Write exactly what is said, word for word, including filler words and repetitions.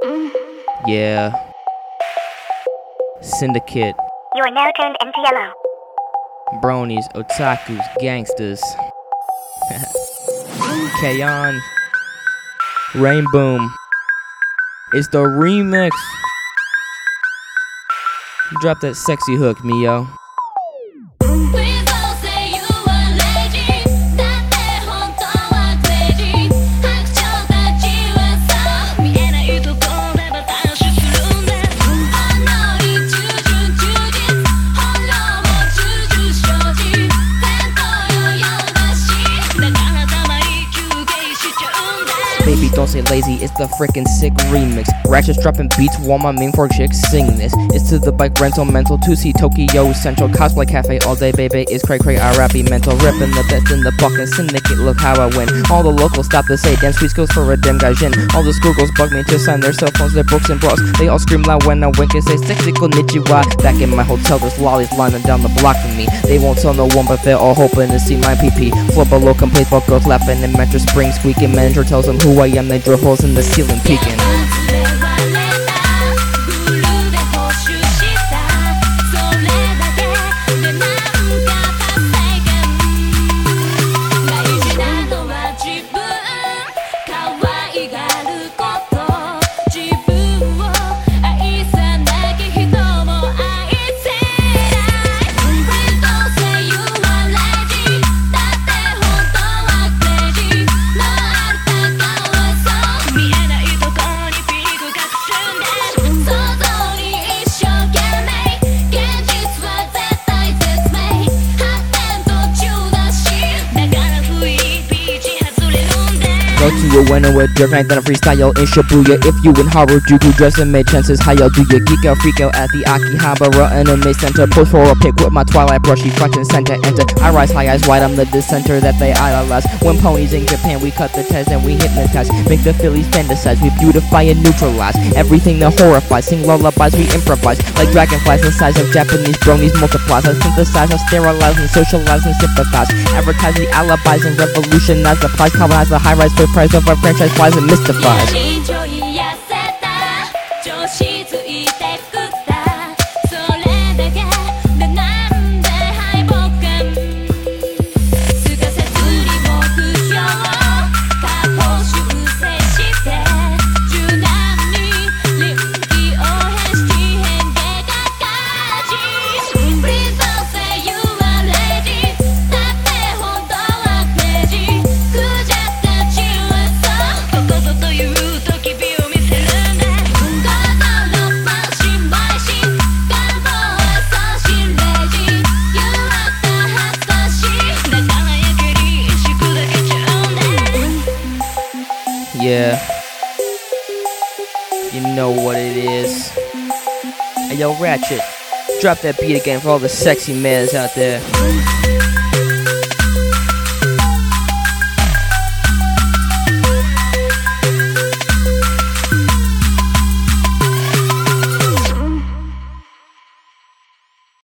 Yeah. Syndicate. You are now turned into yellow. Bronies, otakus, gangsters. K-On. Rain Boom. It's the remix. Drop that sexy hook, Mio. Baby, don't say lazy, it's the frickin' sick remix. Ratchets dropping beats while my main four chicks sing this. It's to the bike rental mental, to see Tokyo Central. Cosplay cafe all day, baby, it's cray cray, I rappy mental. Ripping the best in the fucking syndicate, look how I win. All the locals stop to say, damn sweet skills for a damn gaijin. All the schoolgirls bug me to sign their cell phones, their books and bras. They all scream loud when I wink and say, sexy konnichiwa. Back in my hotel, there's lollies lining down the block for me. They won't tell no one, but they're all hoping to see my pee-pee. Floor below complete, while girls laughing and mattress spring squeaking. Manager tells them who I am, they drill holes in the ceiling peeking. Go to a winner with dirt night, then a freestyle in Shibuya. If you in Harajuku dressing made chances, how y'all do ya? Geek out, freak out at the Akihabara Anime Center. Post for a pic with my twilight brushy front and center. Enter, I rise high eyes wide, I'm the dissenter that they idolize. When ponies in Japan, we cut the ties and we hypnotize. Make the Phillies fantasize, we beautify and neutralize everything that horrifies. Sing lullabies, we improvise like dragonflies. The size of Japanese bronies multiplies. I synthesize, I sterilize and socialize and sympathize. Advertise the alibis and revolutionize the price. Colonize the high rise for price of our franchise flies and mystifies. Yeah, you know what it is. Hey yo, Ratchet, drop that beat again for all the sexy mans out there.